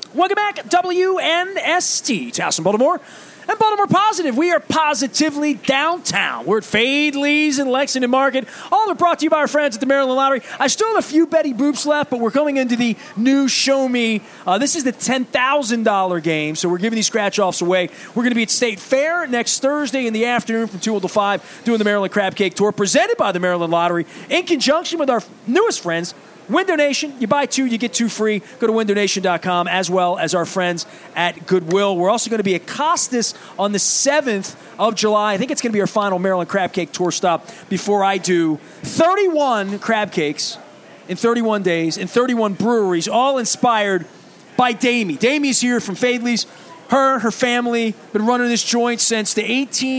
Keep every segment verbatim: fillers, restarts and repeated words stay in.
Welcome back, W N S T, Towson, Baltimore. And Baltimore Positive, we are positively downtown. We're at Fadley's in Lexington Market. All are brought to you by our friends at the Maryland Lottery. I still have a few Betty Boops left, but we're coming into the new Show Me. Uh, this is the ten thousand dollars game, so we're giving these scratch-offs away. We're going to be at State Fair next Thursday in the afternoon from two until five doing the Maryland Crab Cake Tour presented by the Maryland Lottery in conjunction with our newest friends, Window Nation. You buy two, you get two free. Go to window nation dot com, as well as our friends at Goodwill. We're also going to be at Costas on the seventh of July. I think it's going to be our final Maryland Crab Cake Tour stop before I do thirty-one crab cakes in thirty-one days in thirty-one breweries, all inspired by Damie. Damie's here from Fadley's. Her, her family, been running this joint since the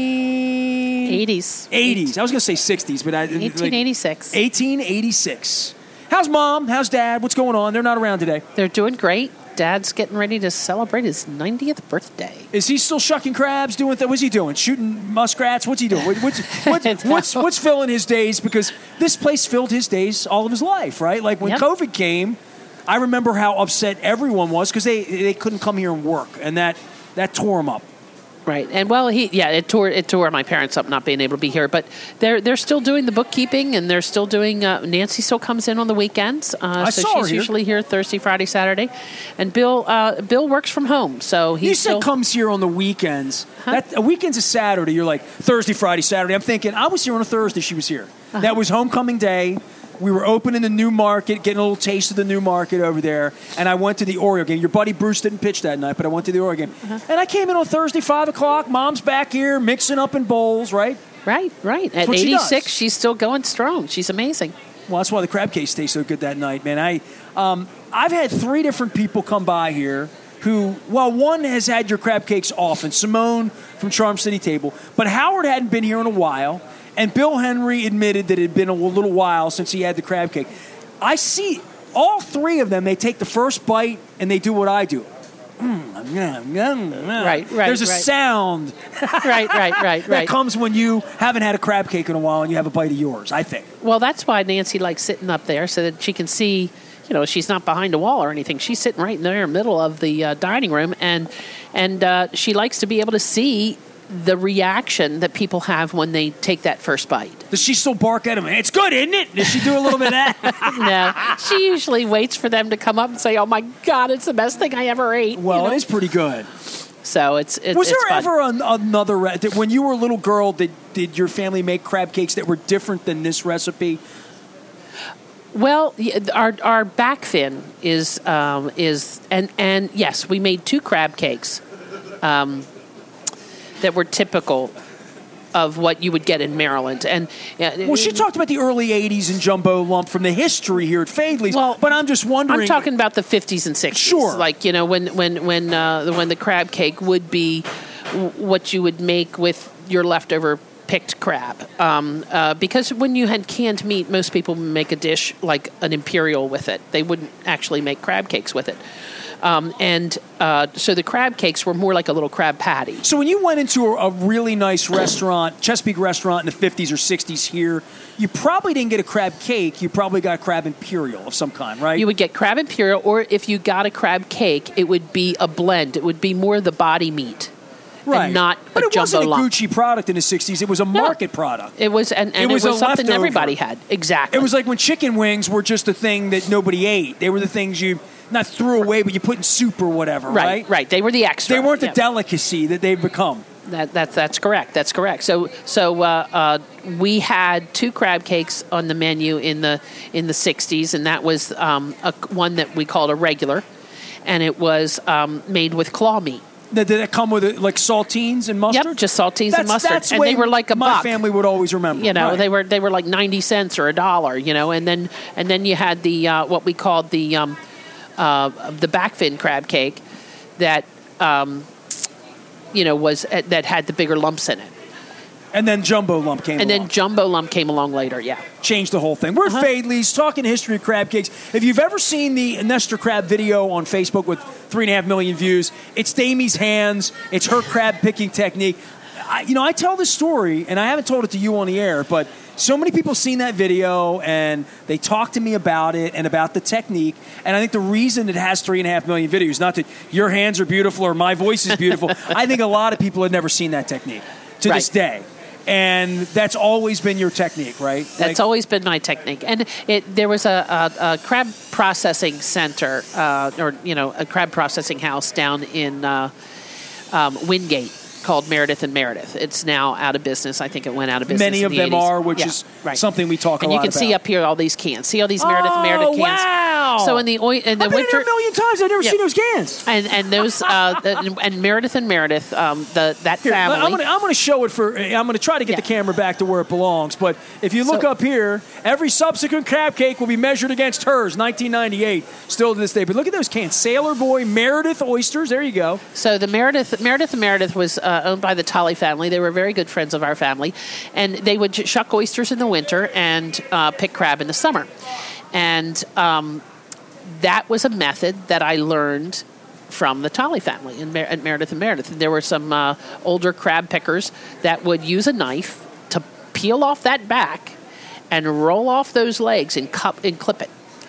eighteen eighties. eighties. I was going to say sixties, but I eighteen eighty-six. Like eighteen eighty-six. How's Mom? How's Dad? What's going on? They're not around today. They're doing great. Dad's getting ready to celebrate his ninetieth birthday. Is he still shucking crabs? Doing th- What's he doing? Shooting muskrats? What's he doing? What, what's, what's, what's, what's filling his days? Because this place filled his days all of his life, right? Like when yep. COVID came, I remember how upset everyone was because they, they couldn't come here and work, and that, that tore him up. Right, and well, he yeah, it tore it tore my parents up not being able to be here, but they're they're still doing the bookkeeping, and they're still doing. Uh, Nancy still comes in on the weekends, uh, I so saw she's her usually here Thursday, Friday, Saturday, and Bill uh, Bill works from home, so he You still said comes here on the weekends. Huh? That a weekend's a Saturday. You're like Thursday, Friday, Saturday. I'm thinking I was here on a Thursday. She was here. Uh-huh. That was homecoming day. We were opening the new market, getting a little taste of the new market over there, and I went to the Oriole game. Your buddy Bruce didn't pitch that night, but I went to the Oriole game. Uh-huh. And I came in on Thursday, five o'clock. Mom's back here mixing up in bowls, right? Right, right. At eighty-six, she she's still going strong. She's amazing. Well, that's why the crab cakes taste so good that night, man. I, um, I've had three different people come by here who, well, one has had your crab cakes often, Simone from Charm City Table, but Howard hadn't been here in a while. And Bill Henry admitted that it had been a little while since he had the crab cake. I see all three of them, they take the first bite and they do what I do. Mm, yeah, yeah, yeah. Right, right. There's a right. sound. right, right, right, right. That comes when you haven't had a crab cake in a while and you have a bite of yours, I think. Well, that's why Nancy likes sitting up there so that she can see, you know, she's not behind a wall or anything. She's sitting right in the middle of the uh, dining room, and, and uh, she likes to be able to see the reaction that people have when they take that first bite. Does she still bark at him? It's good, isn't it? Does she do a little bit of No. that? She usually waits for them to come up and say, oh, my God, it's the best thing I ever ate. Well, you know? It is pretty good. So it's, it's Was it's there fun. ever an, another, re- did, when you were a little girl, did, did your family make crab cakes that were different than this recipe? Well, our our back fin is, um, is and, and yes, we made two crab cakes. Um that were typical of what you would get in Maryland. And uh, Well, she talked about the early eighties and Jumbo Lump from the history here at Fadley's, well, but I'm just wondering... I'm talking about the fifties and sixties. Sure. Like, you know, when when when uh, when the crab cake would be what you would make with your leftover picked crab. Um, uh, because when you had canned meat, most people make a dish like an imperial with it. They wouldn't actually make crab cakes with it. Um, and uh, so the crab cakes were more like a little crab patty. So when you went into a, a really nice restaurant, Chesapeake restaurant in the fifties or sixties here, you probably didn't get a crab cake. You probably got crab imperial of some kind, right? You would get crab imperial, or if you got a crab cake, it would be a blend. It would be more the body meat. Right. And not but a it jumbo wasn't a lump. Was product in the sixties. It was a No. market product. It was, and, and it was, it was a something leftover. everybody had. Exactly. It was like when chicken wings were just a thing that nobody ate. They were the things you not threw away, but you put in soup or whatever, right? Right, right. They were the extra. They weren't the yeah. delicacy that they've become. That, that, that's correct. That's correct. So, so uh, uh, we had two crab cakes on the menu in the in the sixties, and that was um, a, one that we called a regular, and it was um, made with claw meat. Did it come with like saltines and mustard? Yep, just saltines that's, and mustard, that's and they were like a my buck. family would always remember. You know, right. they were they were like ninety cents or a dollar. You know, and then and then you had the uh, what we called the um, uh, the backfin crab cake that um, you know was uh, that had the bigger lumps in it. And then Jumbo Lump came and along. then Jumbo Lump came along later, yeah. Changed the whole thing. We're uh-huh. at Fadley's, talking history of crab cakes. If you've ever seen the Nestor Crab video on Facebook with three and a half million views, it's Damie's hands. It's her crab picking technique. I, you know, I tell this story, and I haven't told it to you on the air, but so many people seen that video and they talked to me about it and about the technique. And I think the reason it has three and a half million videos, not that your hands are beautiful or my voice is beautiful. I think a lot of people have never seen that technique to Right. this day. And that's always been your technique, right? That's Like- always been my technique. And it there was a, a, a crab processing center, uh, or you know, a crab processing house down in uh, um, Wingate called Meredith and Meredith. It's now out of business. I think it went out of business. Many in of the them eighties. are, which Yeah, is right. something we talk a And you lot can about. see up here all these cans. See all these Meredith and Meredith Oh, cans. wow. So in the oi- in the I've been winter. here a million times. I've never Yeah. seen those cans. And and those uh, the, and Meredith and Meredith, um, the that Here, family. I'm going to I'm going to show it for. I'm going to try to get Yeah. the camera back to where it belongs. But if you look So- up here, every subsequent crab cake will be measured against hers. nineteen ninety-eight, still to this day. But look at those cans. Sailor Boy Meredith oysters. There you go. So the Meredith Meredith and Meredith was uh, owned by the Tully family. They were very good friends of our family, and they would j- shuck oysters in the winter and uh, pick crab in the summer. And um, that was a method that I learned from the Tully family and Mer- at Meredith and Meredith. There were some uh, older crab pickers that would use a knife to peel off that back and roll off those legs and cup and clip it.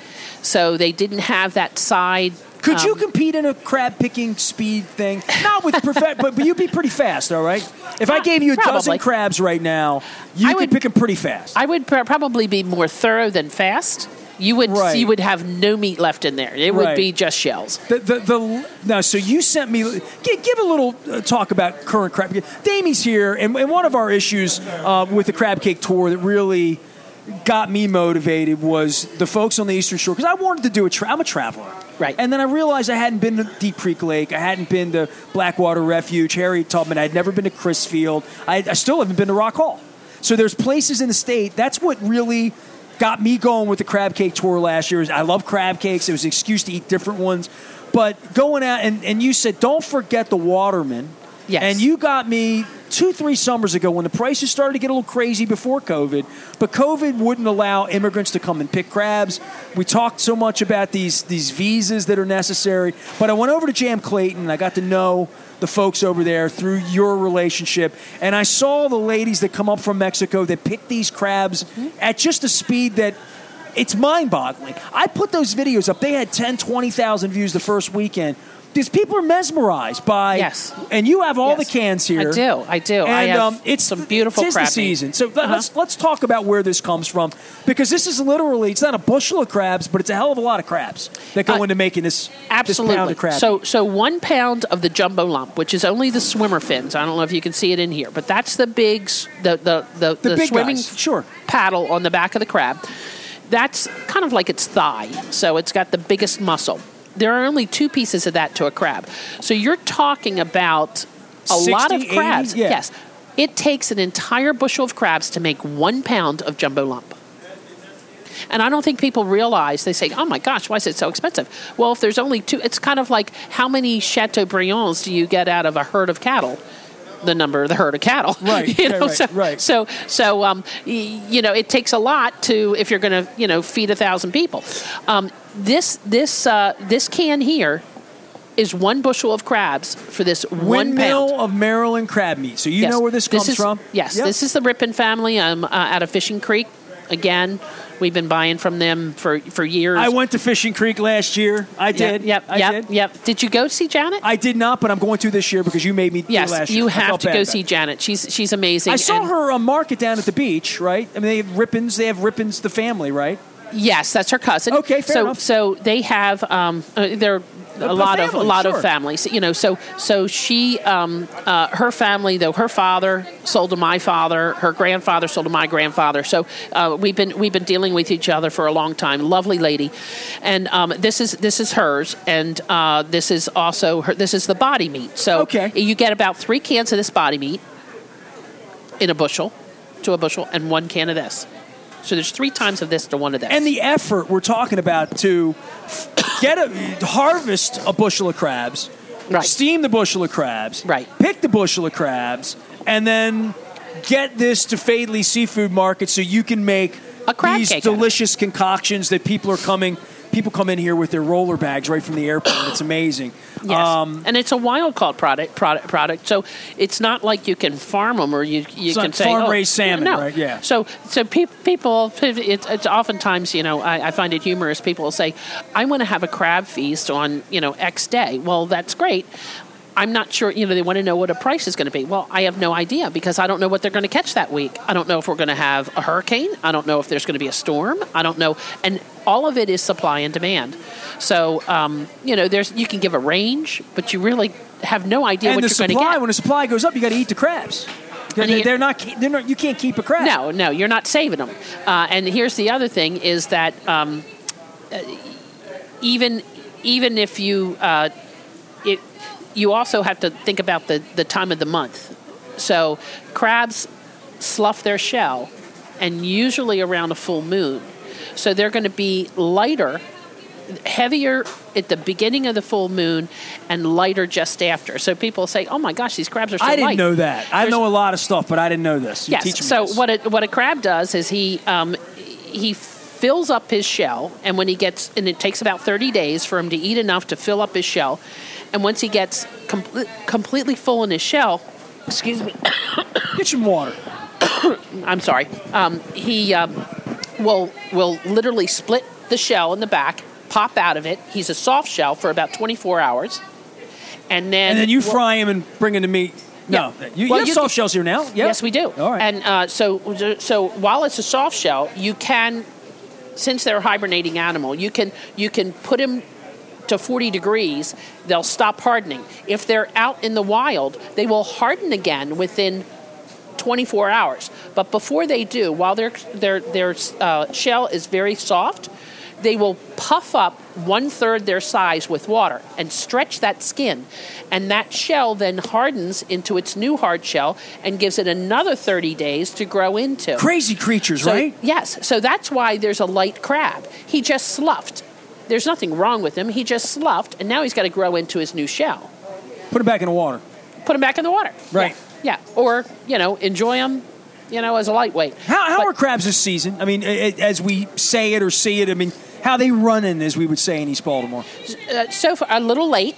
So they didn't have that side. Could you um, compete in a crab picking speed thing? Not with prof- but but you'd be pretty fast, all right. If I gave you a dozen Probably. crabs right now, you I could would- pick them pretty fast. I would pr- probably be more thorough than fast. You would Right. you would have no meat left in there. It would Right. be just shells. The, the, the, now, so you sent me. Give, give a little uh, talk about current crab. Damie's here, and, and one of our issues uh, with the crab cake tour that really got me motivated was the folks on the Eastern Shore, because I wanted to do a. Tra- I'm a traveler, Right. And then I realized I hadn't been to Deep Creek Lake, I hadn't been to Blackwater Refuge, Harriet Tubman, I'd never been to Crisfield, I, I still haven't been to Rock Hall. So there's places in the state. That's what really got me going with the crab cake tour last year. Is I love crab cakes. It was an excuse to eat different ones. But going out, and, and you said, don't forget the Waterman. Yes. And you got me two, three summers ago when the prices started to get a little crazy before COVID. But COVID wouldn't allow immigrants to come and pick crabs. We talked so much about these, these visas that are necessary. But I went over to Jam Clayton, and I got to know the folks over there through your relationship. And I saw the ladies that come up from Mexico that pick these crabs mm-hmm. at just a speed that it's mind-boggling. I put those videos up. They had ten, twenty thousand views the first weekend. These people are mesmerized by, Yes. and you have all Yes. the cans here. I do. I do. And I have um, it's some beautiful it's crab the meat. season. So Uh-huh. let's let's talk about where this comes from, because this is literally, it's not a bushel of crabs, but it's a hell of a lot of crabs that go Uh, into making this Absolutely. this pound of crab. So, so one pound of the jumbo lump, which is only the swimmer fins. I don't know if you can see it in here, but that's the big, s- the the the, The big swimming guys, sure. paddle on the back of the crab. That's kind of like its thigh, so it's got the biggest muscle. There are only two pieces of that to a crab, so you're talking about a lot of sixty, crabs. eighty, yeah. Yes, it takes an entire bushel of crabs to make one pound of jumbo lump. And I don't think people realize, they say, oh my gosh, why is it so expensive? Well, if there's only two, it's kind of like how many Chateaubriands do you get out of a herd of cattle? The number of the herd of cattle. Right, you right, know, right, so, right. so, so um, y- you know, it takes a lot to, if you're going to, you know, feed a thousand people. Um, this, this, uh, this can here is one bushel of crabs for this one Windmill pound. of Maryland crab meat. So you Yes. know where this comes is, from? Yes, Yep. this is the Rippin family um, uh, out of Fishing Creek. Again, we've been buying from them for, for years. I went to Fishing Creek last year. I did. Yep, I yep, did. yep. Did you go see Janet? I did not, but I'm going to this year because you made me do yes, last year. you I have felt to bad go about see it. Janet. She's she's amazing. I saw And- her on market down at the beach, right? I mean, they have Rippins. They have Rippins, the family, right? Yes, that's her cousin. Okay, fair so, enough. So they have um, uh, they're a A lot of a family, lot sure. of families, you know. So so she um, uh, her family, though, her father sold to my father, her grandfather sold to my grandfather. So uh, we've been we've been dealing with each other for a long time. Lovely lady, and um, this is this is hers, and uh, this is also her. This is the body meat. So Okay. you get about three cans of this body meat in a bushel, to a bushel, and one can of this. So there's three times of this to one of this. And the effort we're talking about to get a harvest a bushel of crabs, Right. steam the bushel of crabs, Right. pick the bushel of crabs, and then get this to Fadley Seafood Market so you can make A crab these cake out of it. delicious concoctions that people are coming people come in here with their roller bags right from the airport. It's amazing. Yes. Um, and it's a wild caught product, product, product. So it's not like you can farm them or you you it's can not say farm oh, raised salmon, no. right? Yeah. So so pe- people, it's, it's oftentimes you know I, I find it humorous. People will say, I want to have a crab feast on you know X day. Well, that's great. I'm not sure, you know, they want to know what a price is going to be. Well, I have no idea because I don't know what they're going to catch that week. I don't know if we're going to have a hurricane. I don't know if there's going to be a storm. I don't know. And all of it is supply and demand. So, um, you know, there's you can give a range, but you really have no idea and what the you're supply, going to get. When the supply goes up, you got to eat the crabs. They're, you, they're, not, they're not. You can't keep a crab. No, no, you're not saving them. Uh, and here's the other thing: is that um, even even if you uh, it. You also have to think about the, the time of the month. So crabs slough their shell, and usually around a full moon. So they're going to be lighter, heavier at the beginning of the full moon, and lighter just after. So people say, "Oh my gosh, these crabs are so light." I didn't light. know that. I There's, know a lot of stuff, but I didn't know this. You're yes. teaching me So this. what a, what a crab does is he um, he fills up his shell, and when he gets, and it takes about thirty days for him to eat enough to fill up his shell. And once he gets com- completely full in his shell, excuse me, get some water. I'm sorry. Um, he um, will will literally split the shell in the back, pop out of it. He's a soft shell for about twenty-four hours, and then and then you well, fry him and bring him to me. No, yeah. you, well, you have you soft can, shells here now. Yep. Yes, we do. All right. And uh, so so while it's a soft shell, you can, since they're a hibernating animal, you can you can put him to forty degrees, they'll stop hardening. If they're out in the wild, they will harden again within twenty-four hours. But before they do, while their their their uh, shell is very soft, they will puff up one third their size with water and stretch that skin, and that shell then hardens into its new hard shell and gives it another thirty days to grow into. Crazy creatures, So, right? Yes. So that's why there's a light crab. He just sloughed. There's nothing wrong with him. He just sloughed, and now he's got to grow into his new shell. Put him back in the water. Put him back in the water. Right. Yeah. yeah. Or, you know, enjoy him, you know, as a lightweight. How, how but, are crabs this season? I mean, it, as we say it or see it, I mean, how they running, as we would say in East Baltimore? Uh, so far, a little late.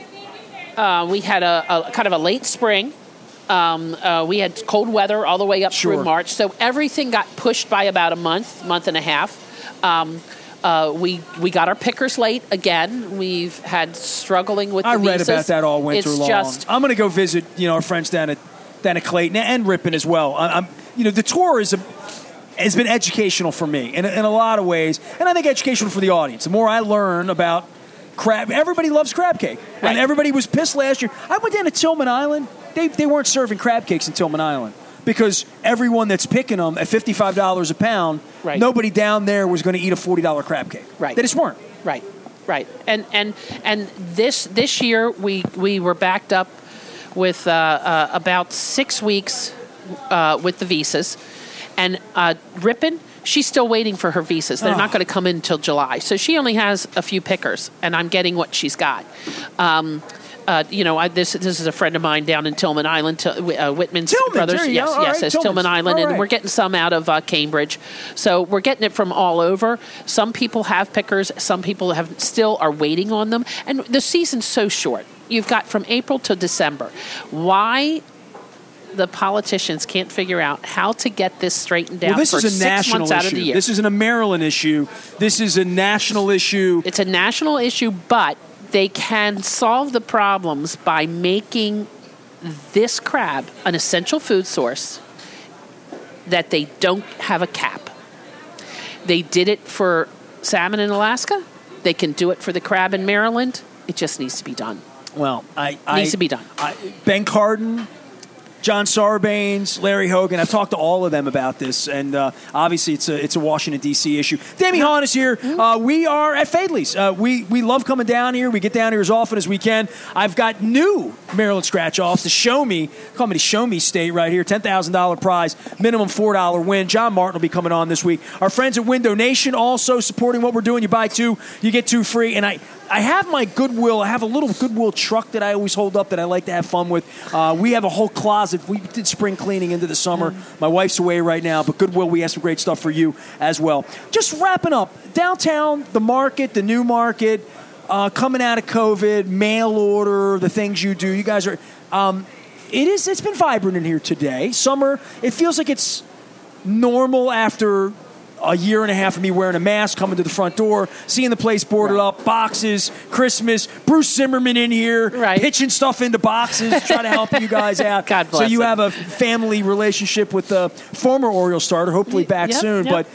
Uh, we had a, a kind of a late spring. Um, uh, we had cold weather all the way up Sure. through March. So everything got pushed by about a month, month and a half. Um, Uh, we we got our pickers late again. We've had struggling with the I read visas. about that all winter it's long. Just, I'm going to go visit, you know, our friends down at down at Clayton and Ripon as well. I, I'm, you know, the tour is a, has been educational for me in, in a lot of ways, and I think educational for the audience. The more I learn about crab, everybody loves crab cake, Right. and everybody was pissed last year. I went down to Tillman Island. They they weren't serving crab cakes in Tillman Island, because everyone that's picking them at fifty-five dollars a pound, Right. nobody down there was going to eat a forty dollars crab cake. Right. They just weren't. Right, right, and and and this this year we we were backed up with uh, uh, about six weeks uh, with the visas, and uh, Ripon, she's still waiting for her visas. They're Oh. not going to come in until July, so she only has a few pickers, and I'm getting what she's got. Um, Uh, you know, I, this this is a friend of mine down in Tillman Island, to, uh, Whitman's Tillman, brothers. there you yes, go. All yes, right, it's Tillman's. Tillman Island, All and right. we're getting some out of uh, Cambridge. So we're getting it from all over. Some people have pickers. Some people have still are waiting on them. And the season's so short. You've got from April to December. Why the politicians can't figure out how to get this straightened out Well, this for is a six national months out of the issue. year? This isn't a Maryland issue. This is a national issue. It's a national issue, but they can solve the problems by making this crab an essential food source that they don't have a cap. They did it for salmon in Alaska. They can do it for the crab in Maryland. It just needs to be done. Well, I, I Needs to be done. I, Ben Cardin, John Sarbanes, Larry Hogan. I've talked to all of them about this, and uh, obviously it's a it's a Washington D C issue. Demi Hahn is here. Uh, we are at Fadley's. Uh, we we love coming down here. We get down here as often as we can. I've got new Maryland scratch offs to Show Me Comedy Show Me State right here. Ten thousand dollar prize, minimum four dollar win. John Martin will be coming on this week. Our friends at Window Nation also supporting what we're doing. You buy two, you get two free, and I. I have my Goodwill. I have a little Goodwill truck that I always hold up that I like to have fun with. Uh, we have a whole closet. We did spring cleaning into the summer. Mm. My wife's away right now, but Goodwill, we have some great stuff for you as well. Just wrapping up, downtown, the market, the new market, uh, coming out of COVID, mail order, the things you do. You guys are. Um, it is. It's been vibrant in here today. Summer. It feels like it's normal after a year and a half of me wearing a mask, coming to the front door, seeing the place boarded right. up, boxes, Christmas, Bruce Zimmerman in here, right. pitching stuff into boxes, trying to help you guys out. God bless So you him. have a family relationship with the former Oriole starter, hopefully back yep, soon. Yep. But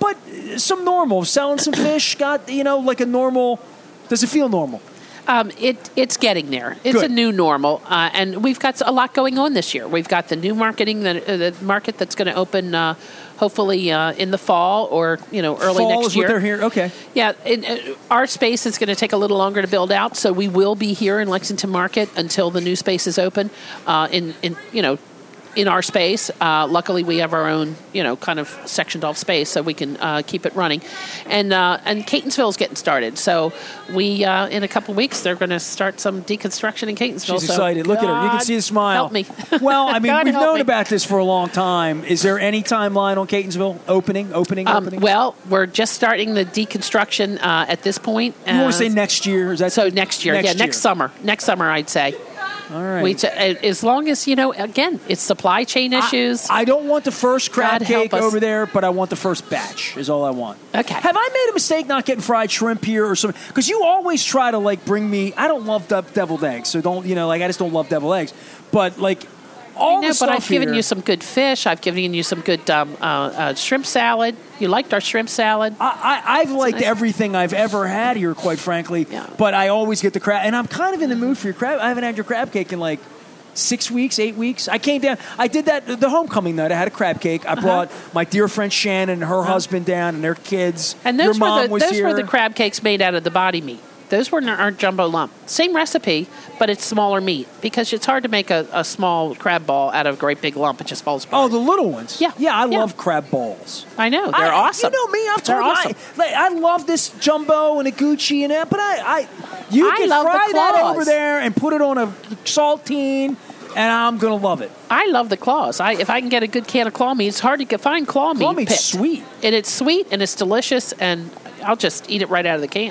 but some normal, selling some fish, got, you know, like a normal, does it feel normal? Um, it it's getting there. It's Good. a new normal, uh, and we've got a lot going on this year. We've got the new marketing, the, uh, the market that's going to open uh, hopefully uh, in the fall or you know early fall next is year. What they're here. Okay. Yeah, it, uh, our space is going to take a little longer to build out, so we will be here in Lexington Market until the new space is open. Uh, in in you know. In our space, uh, luckily we have our own, you know, kind of sectioned off space, so we can uh, keep it running. And uh, and Catonsville is getting started, so we uh, in a couple of weeks they're going to start some deconstruction in Catonsville. She's so excited. Look God at her. You can see the smile. Help me. Well, I mean, God we've help known me. about this for a long time. Is there any timeline on Catonsville opening? Opening? Um, opening? well, we're just starting the deconstruction uh, at this point. You want to say next year? Is that so? Next year, next yeah, year. next summer. Next summer, I'd say. All right. We t- as long as, you know, again, it's supply chain issues. I, I don't want the first crab God help cake us. over there, but I want the first batch is all I want. Okay. Have I made a mistake not getting fried shrimp here or something? Because you always try to, like, bring me... I don't love de- deviled eggs, so don't, you know, like, I just don't love deviled eggs. But, like... All I know, the but I've stuff given here, you some good fish. I've given you some good um, uh, uh, shrimp salad. You liked our shrimp salad. I, I, I've liked nice. everything I've ever had here, quite frankly. Yeah. But I always get the crab. And I'm kind of in the mood for your crab. I haven't had your crab cake in, like... Six weeks, eight weeks. I came down. I did that the homecoming night. I had a crab cake. I brought uh-huh. my dear friend Shannon and her uh-huh. husband down and their kids. And those Your mom were the was those here. were the crab cakes made out of the body meat. Those were aren't jumbo lump. Same recipe, but it's smaller meat because it's hard to make a, a small crab ball out of a great big lump. It just falls apart. Oh, the little ones. Yeah, yeah. I yeah. love crab balls. I know they're I, awesome. You know me. I've they're told awesome. you. I, like, I love this jumbo and a Gucci and that, but I, I you I can love the fry that claws. over there and put it on a saltine. And I'm going to love it. I love the claws. I, if I can get a good can of claw meat, it's hard to get, find claw meat. Claw meat's picked. sweet. And it's sweet and it's delicious, and I'll just eat it right out of the can.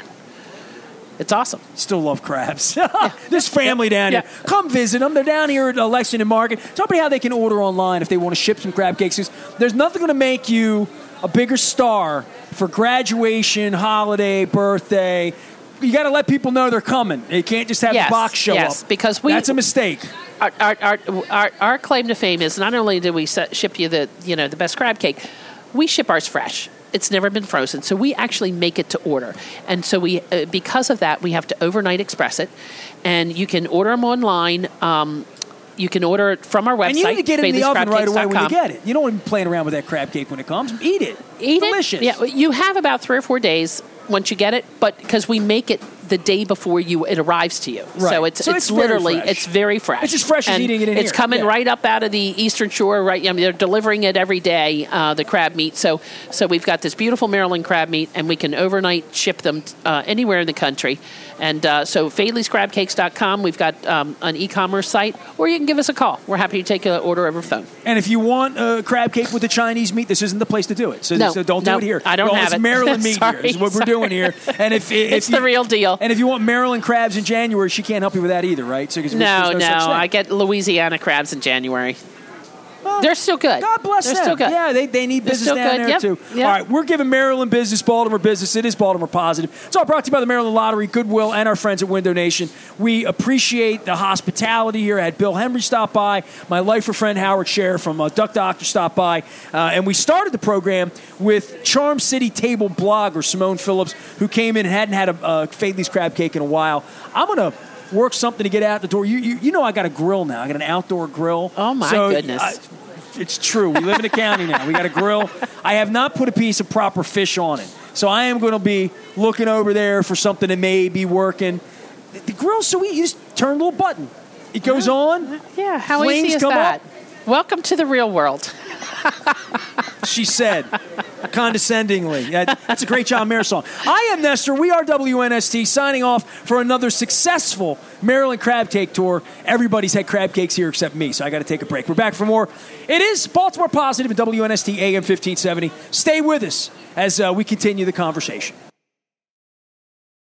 It's awesome. Still love crabs. This family down Yeah. here. Come visit them. They're down here at uh, Lexington Market. Tell me how they can order online if they want to ship some crab cakes. There's nothing going to make you a bigger star for graduation, holiday, birthday. You got to let people know they're coming. You can't just have Yes, the box show yes, up. because we- That's a mistake. Our, our, our, our, our claim to fame is not only do we set, ship you the you know the best crab cake, we ship ours fresh. It's never been frozen, so we actually make it to order. And so we, uh, because of that, we have to overnight express it, and you can order them online. Um, you can order it from our website. And you need to get it in the oven right away when you Bailey's Crab Cakes dot com. get it. You don't want to be playing around with that crab cake when it comes. Eat it. Eat Delicious. it. Yeah, you have about three or four days once you get it, but because we make it the day before you it arrives to you, Right. so it's So it's, it's very literally fresh. it's very fresh. It's as fresh as And eating it in It's here. coming Yeah. right up out of the Eastern Shore. Right, I mean, they're delivering it every day. Uh, the crab meat. So so we've got this beautiful Maryland crab meat, and we can overnight ship them uh, anywhere in the country. And uh, so Faidley's Crab Cakes dot com. We've got um, an e-commerce site, or you can give us a call. We're happy to take an order over phone. And if you want a crab cake with the Chinese meat, this isn't the place to do it. So, No, so don't no, do it here. I don't well, have it's it. Maryland meat Sorry, here. This is what we're sorry. doing here. And if, if It's you, the real deal. And if you want Maryland crabs in January, she can't help you with that either, right? So, 'cause No, there's no, such thing. I get Louisiana crabs in January. They're still good. God bless They're them. still good. Yeah, they, they need They're business still down good. there, Yep. too. Yep. All right, we're giving Maryland business, Baltimore business. It is Baltimore Positive. It's all brought to you by the Maryland Lottery, Goodwill, and our friends at Window Nation. We appreciate the hospitality here. I had Bill Henry stop by. My lifer friend Howard Scher from uh, Duck Doctor stopped by. Uh, and we started the program with Charm City Table blogger Simone Phillips, who came in and hadn't had a uh, Faidley's crab cake in a while. I'm going to work something to get out the door. You, you you know I got a grill now. I got an outdoor grill. Oh, my So, goodness. I, It's true. We live in a county now. We got a grill. I have not put a piece of proper fish on it. So I am going to be looking over there for something that may be working. The, the grill's so easy. You just turn a little button. It goes on. Yeah, how Flames easy is come that? up. Welcome to the real world. She said. Condescendingly. That, that's a great John Mayer song. I am Nestor. We are W N S T signing off for another successful Maryland Crab Cake Tour. Everybody's had crab cakes here except me, so I got to take a break. We're back for more. It is Baltimore Positive and W N S T A M fifteen seventy. Stay with us as uh, we continue the conversation.